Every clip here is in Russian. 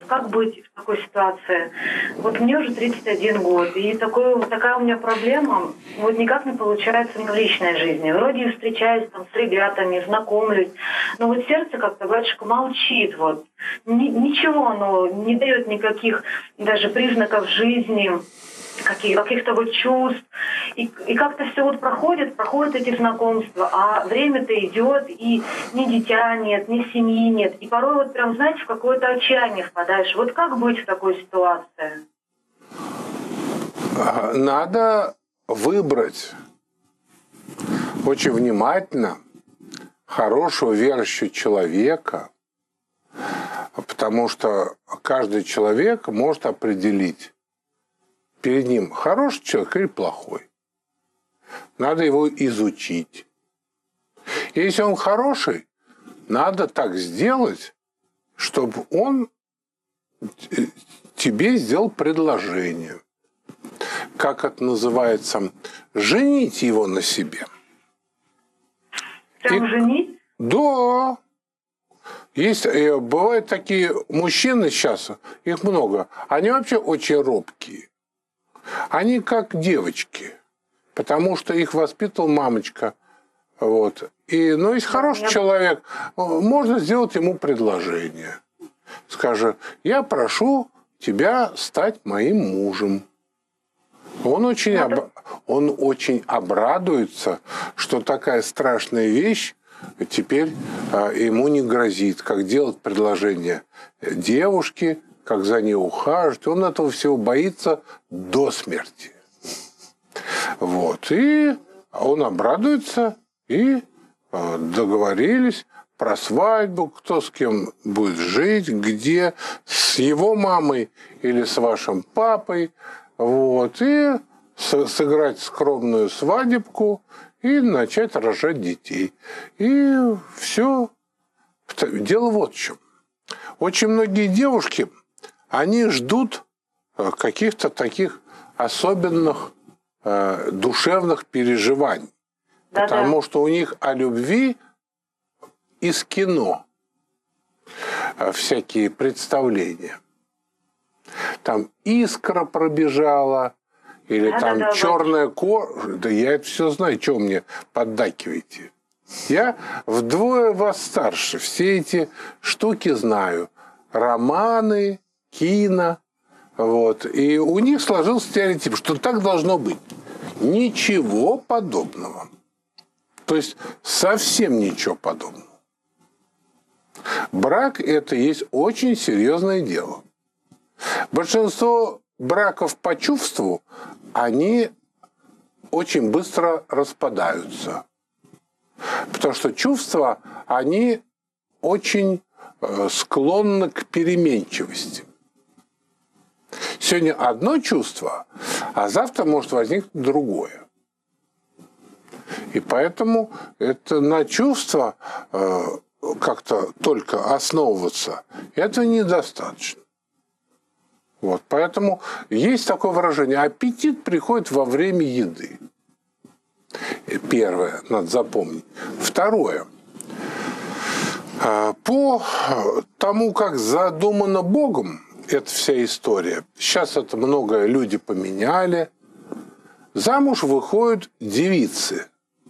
как быть в такой ситуации? Вот мне уже 31 год, и такая у меня проблема, вот никак не получается в личной жизни. Вроде и встречаюсь там с ребятами, знакомлюсь, но вот сердце как-то, батюшка, молчит, вот. Ничего оно не дает никаких даже признаков жизни, каких-то вот чувств. И как-то все вот проходят эти знакомства, а время-то идет, и ни дитя нет, ни семьи нет. И порой вот прям, знаете, в какое-то отчаяние впадаешь. Вот как быть в такой ситуации? Надо выбрать очень внимательно хорошего верующего человека, потому что каждый человек может определить, перед ним хороший человек или плохой. Надо его изучить. Если он хороший, надо так сделать, чтобы он тебе сделал предложение. Как это называется? Женить его на себе. Прям женить? Да. Бывают такие мужчины сейчас, их много, они вообще очень робкие. Они как девочки, потому что их воспитывала мамочка. Вот. Но если хороший человек, можно сделать ему предложение. Скажи, я прошу тебя стать моим мужем. Он очень обрадуется, что такая страшная вещь теперь ему не грозит, как делать предложение девушке, как за ней ухаживать. Он этого всего боится до смерти. Вот. И он обрадуется, и договорились про свадьбу, кто с кем будет жить, где, с его мамой или с вашим папой. Вот. И сыграть скромную свадебку и начать рожать детей. И все. Дело вот в чем. Очень многие девушки, они ждут каких-то таких особенных душевных переживаний. Да-да. Потому что у них о любви из кино всякие представления. Там искра пробежала, или там черная кожа. Да я это все знаю, что вы мне поддакиваете. Я вдвое вас старше, все эти штуки знаю. Романы, кино. Вот. И у них сложился стереотип, что так должно быть. Ничего подобного. То есть совсем ничего подобного. Брак – это есть очень серьезное дело. Большинство браков по чувству, они очень быстро распадаются. Потому что чувства, они очень склонны к переменчивости. Сегодня одно чувство, а завтра может возникнуть другое. И поэтому это на чувства как-то только основываться, этого недостаточно. Вот, поэтому есть такое выражение: аппетит приходит во время еды. Первое, надо запомнить. Второе. По тому, как задумано Богом эта вся история, сейчас это многое люди поменяли, замуж выходят девицы,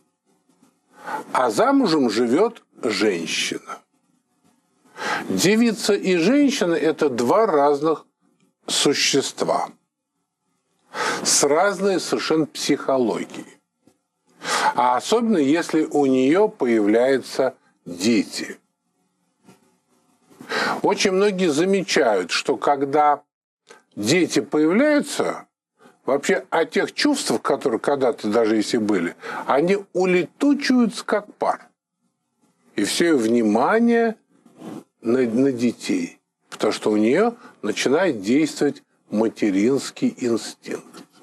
а замужем живет женщина. Девица и женщина – это два разных существа с разной совершенно психологией. А особенно, если у нее появляются дети. Очень многие замечают, что когда дети появляются, вообще о тех чувствах, которые когда-то даже если были, они улетучиваются как пар. И все внимание на детей. Потому что у нее начинает действовать материнский инстинкт.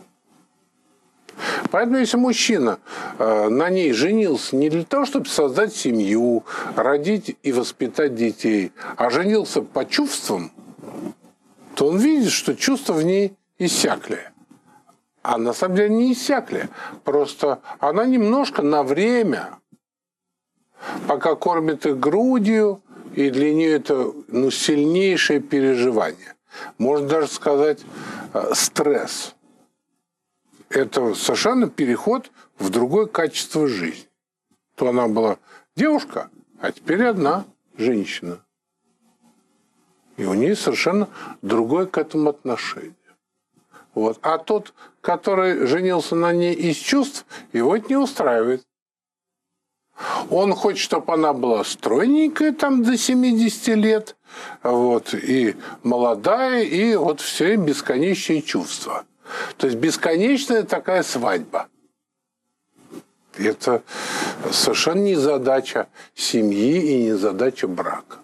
Поэтому если мужчина на ней женился не для того, чтобы создать семью, родить и воспитать детей, а женился по чувствам, то он видит, что чувства в ней иссякли. А на самом деле не иссякли. Просто она немножко на время, пока кормит их грудью и для нее это сильнейшее переживание. Можно даже сказать стресс. Это совершенно переход в другое качество жизни. То она была девушка, а теперь одна женщина. И у нее совершенно другое к этому отношение. Вот. А тот, который женился на ней из чувств, его это не устраивает. Он хочет, чтобы она была стройненькая там до 70 лет, вот, и молодая, и вот все бесконечные чувства. То есть бесконечная такая свадьба. Это совершенно не задача семьи и не задача брака.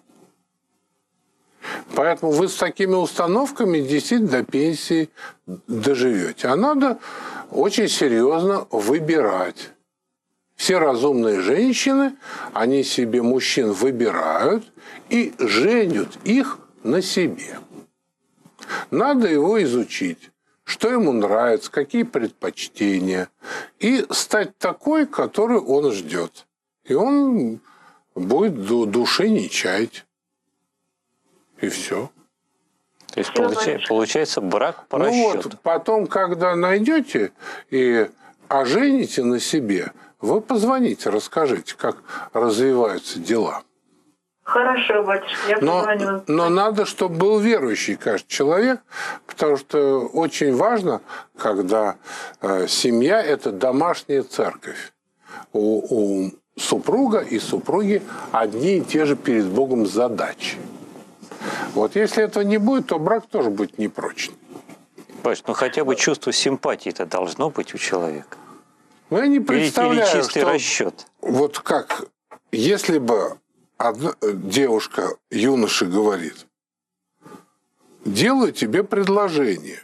Поэтому вы с такими установками действительно до пенсии доживете. А надо очень серьезно выбирать. Все разумные женщины, они себе мужчин выбирают и женят их на себе. Надо его изучить, что ему нравится, какие предпочтения, и стать такой, который он ждет. И он будет души не чаять. И все. То есть получается брак по расчету. Вот, потом, когда найдете и ожените на себе, вы позвоните, расскажите, как развиваются дела. Хорошо, батюшка, я позвоню. Но надо, чтобы был верующий каждый человек, потому что очень важно, когда семья – это домашняя церковь. У супруга и супруги одни и те же перед Богом задачи. Вот если этого не будет, то брак тоже будет непрочный. Бать, хотя бы чувство симпатии-то должно быть у человека. Я не представляю, или чистый что расчет. Вот как, если бы одна девушка юноше говорит: делаю тебе предложение,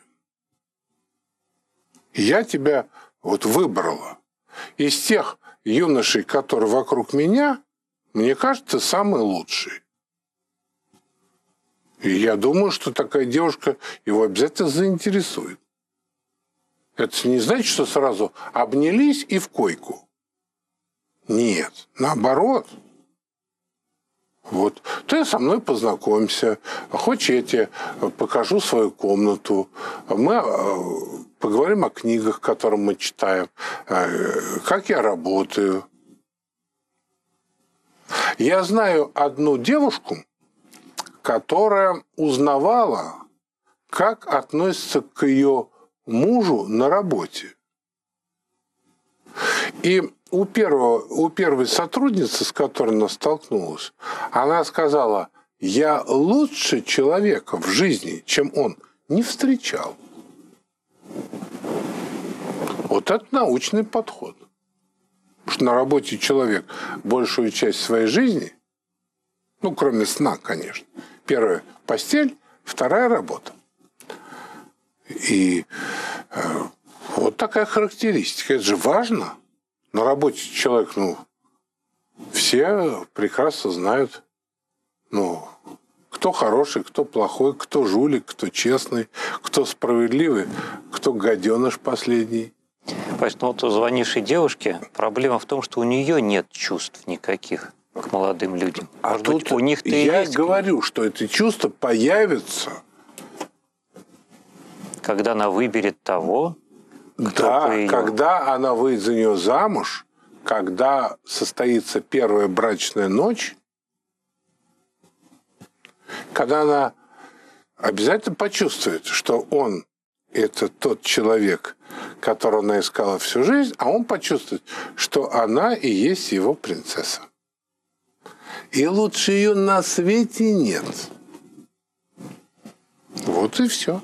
я тебя вот выбрала. Из тех юношей, которые вокруг меня, мне кажется, ты самый лучший. И я думаю, что такая девушка его обязательно заинтересует. Это не значит, что сразу обнялись и в койку. Нет, наоборот. Вот, ты со мной познакомься, хочешь, я тебе покажу свою комнату, мы поговорим о книгах, которые мы читаем, как я работаю. Я знаю одну девушку, которая узнавала, как относятся к ее мужу на работе. И у первой сотрудницы, с которой она столкнулась, она сказала: я лучше человека в жизни, чем он, не встречал. Вот это научный подход. Потому что на работе человек большую часть своей жизни, кроме сна, конечно. Первая – постель, вторая – работа. И вот такая характеристика. Это же важно. На работе человек, все прекрасно знают, кто хороший, кто плохой, кто жулик, кто честный, кто справедливый, кто гаденыш последний. Поэтому у звонившей девушке проблема в том, что у нее нет чувств никаких к молодым людям. А тут у них-то я есть... говорю, что это чувство появится, когда она выберет того, да, когда она выйдет за нее замуж, когда состоится первая брачная ночь, когда она обязательно почувствует, что он – это тот человек, которого она искала всю жизнь, а он почувствует, что она и есть его принцесса. И лучше ее на свете нет. Вот и все.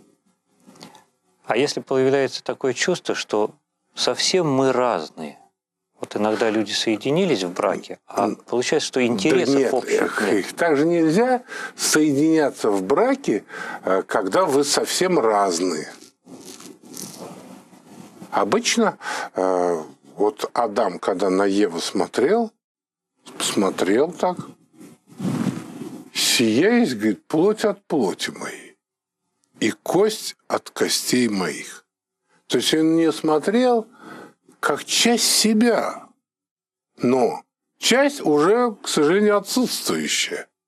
А если появляется такое чувство, что совсем мы разные, вот иногда люди соединились в браке, а получается, что интересов общих нет. Так же нельзя соединяться в браке, когда вы совсем разные. Обычно вот Адам, когда на Еву смотрел так, сия есть, говорит, плоть от плоти моей и кость от костей моих. То есть он не смотрел как часть себя, но часть уже, к сожалению, отсутствующая.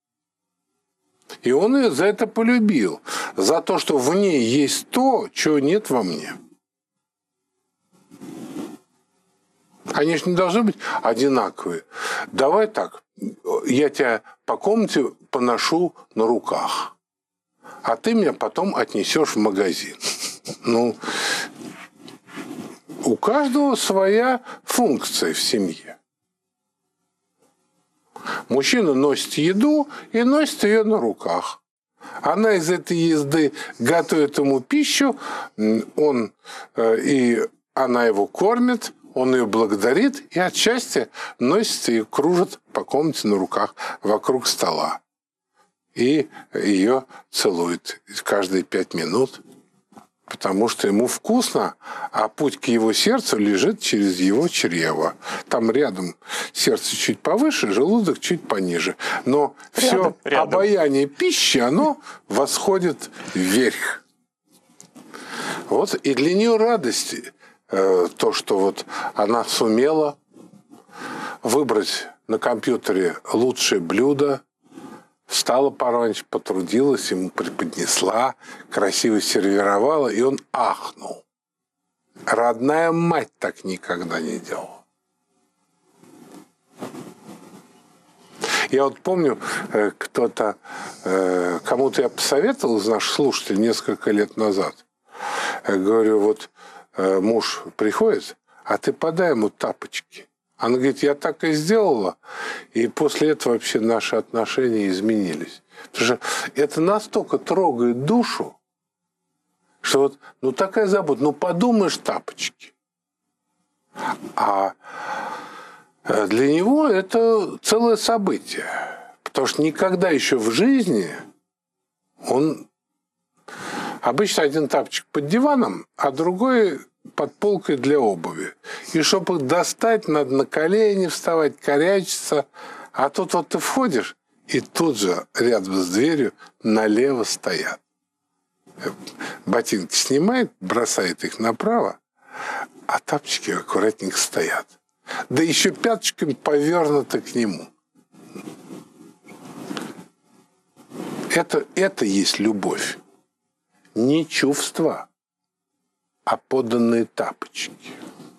И он ее за это полюбил. За то, что в ней есть то, чего нет во мне. Они же не должны быть одинаковые. Давай так, я тебя по комнате поношу на руках, а ты меня потом отнесешь в магазин. Ну, у каждого своя функция в семье. Мужчина носит еду и носит ее на руках. Она из этой езды готовит ему пищу, она его кормит, он ее благодарит и от счастья носится и кружит по комнате на руках вокруг стола. И ее целует каждые 5 минут, потому что ему вкусно, а путь к его сердцу лежит через его чрево. Там рядом сердце чуть повыше, желудок чуть пониже. Но все обаяние пищи, оно восходит вверх. Вот и для нее радость то, что вот она сумела выбрать на компьютере лучшее блюдо, встала пораньше, потрудилась, ему преподнесла, красиво сервировала, и он ахнул. Родная мать так никогда не делала. Я вот помню, кому-то я посоветовал из наших слушателей несколько лет назад. Я говорю, вот муж приходит, а ты подай ему тапочки. Она говорит, я так и сделала, и после этого вообще наши отношения изменились. Потому что это настолько трогает душу, что вот, такая забота, подумаешь, тапочки. А для него это целое событие. Потому что никогда еще в жизни он... Обычно один тапочек под диваном, а другой под полкой для обуви. И чтобы их достать, надо на колени вставать, корячиться. А тут вот ты входишь, и тут же рядом с дверью налево стоят. Ботинки снимает, бросает их направо, а тапочки аккуратненько стоят. Да еще пяточками повернуты к нему. Это есть любовь. Не чувства, а поданные тапочки.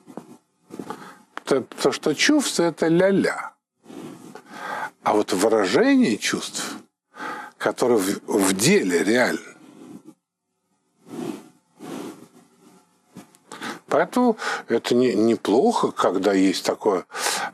Потому что чувства – это ля-ля. А вот выражение чувств, которое в деле реально. Поэтому это неплохо, когда есть такое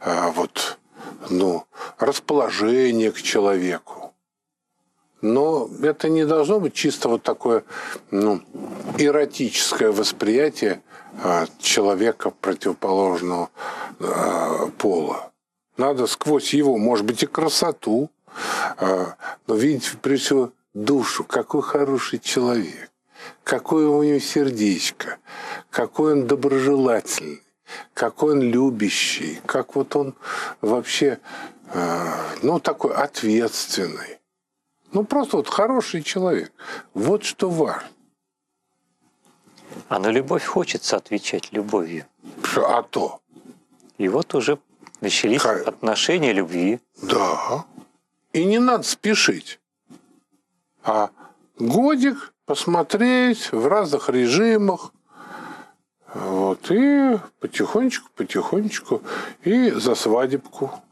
расположение к человеку. Но это не должно быть чисто вот такое эротическое восприятие человека противоположного пола. Надо сквозь его, может быть, и красоту, но видеть прежде всего душу, какой хороший человек, какое у него сердечко, какой он доброжелательный, какой он любящий, как вот он вообще такой ответственный. Просто вот хороший человек. Вот что важно. А на любовь хочется отвечать любовью. А то. И вот уже начались отношения любви. Да. И не надо спешить. А годик посмотреть в разных режимах. И потихонечку, и за свадебку.